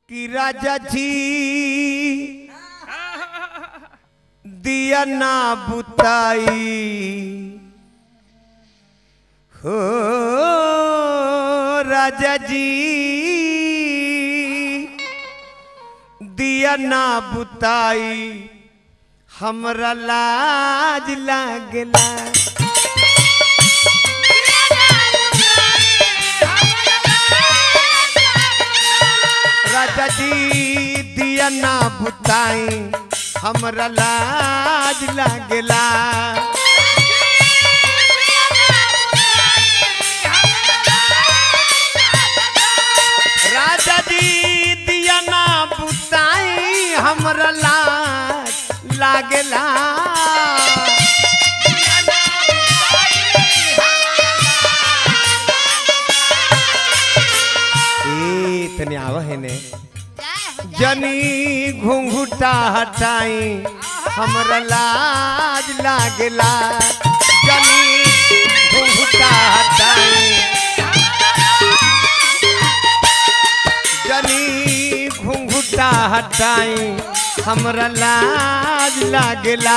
कि राजा जी दिया ना बुताई हो राजा जी दिया ना बुताई हमरा लाज लागला राजा जी दिया ना बुताई हमरा लाज लागला राजा जी दिया ना बुताई हमरा लाज लागला तने आव है ने जनी घुंघुटा हटाई हमरा लाज लागला जनी घुंघुटा हटाई जनी घुंघुटा हटाई हमरा लाज लागला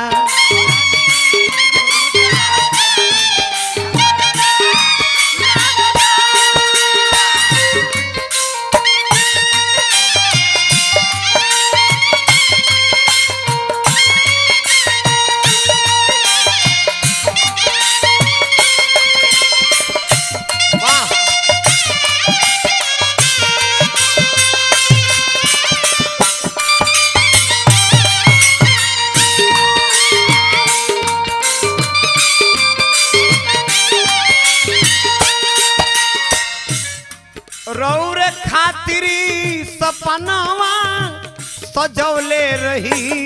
रौर खातिरी सपनावा सजौले रही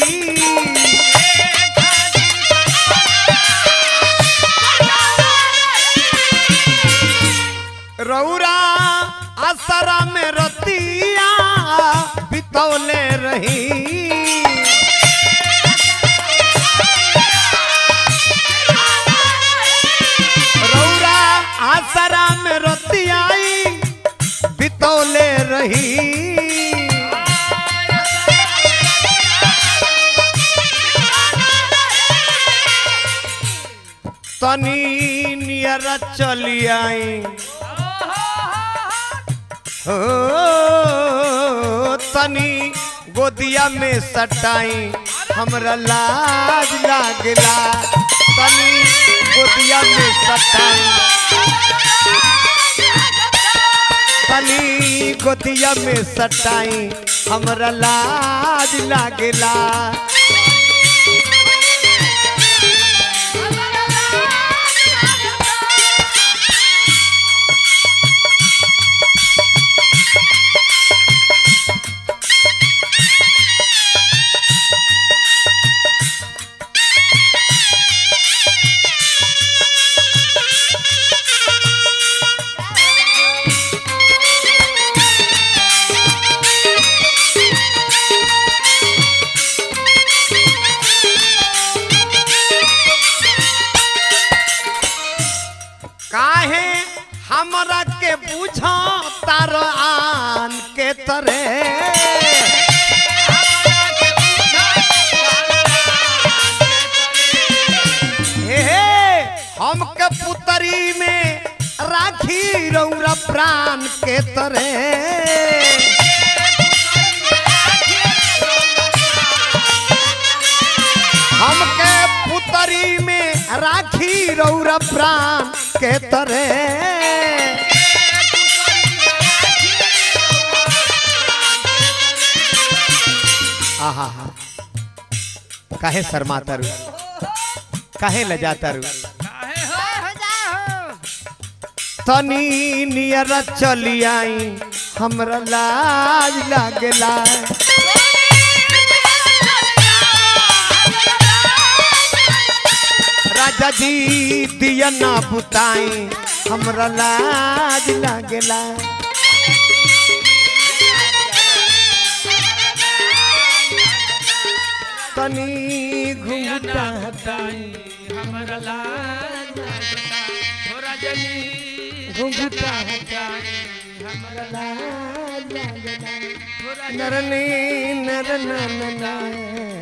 रौरा असरा में रतिया बितौले रही रौरा असरा में रतिया बितौले रही तनी नियरा चली आई हो तनी गोदिया में सटाई हमरा लाज लागला तनी गोदिया में सटाई तनी गोदिया में सटाई हमरा लाज लागला काहे हमरा के बुझा तार आन के तरे हे हमके पुतरी में राखी रौरा प्राण के तरे हमके पुतरी में राखी रौरा प्राण के तरे आहा काहे शर्मातारू काहे लजातारू तनी नियरा चली आई हमरा लाज लागला राजा जी दिया ना बुताई हमरा लाज लागला तनी घुंघटा हटाई हमरा लाज लागला हो राजा जी घुंघटा हटाई हमरा लाज लागेला नरनी नरना